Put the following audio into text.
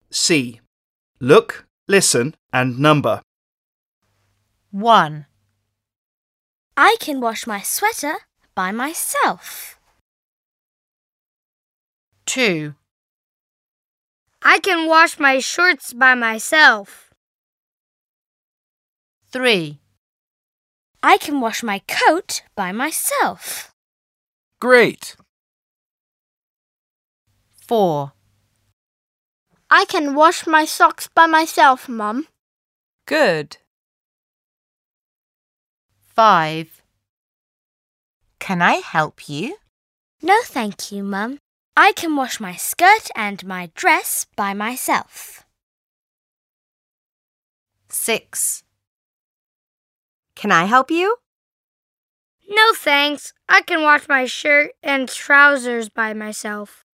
C. Look, listen and number. 1, I can wash my sweater by myself. 2, I can wash my shorts by myself. 3. I can wash my coat by myself. Great! 4, I can wash my socks by myself, Mum. Good. 5. Can I help you? No, thank you, Mum. I can wash my skirt and my dress by myself. 6. Can I help you? No thanks. I can wash my shirt and trousers by myself.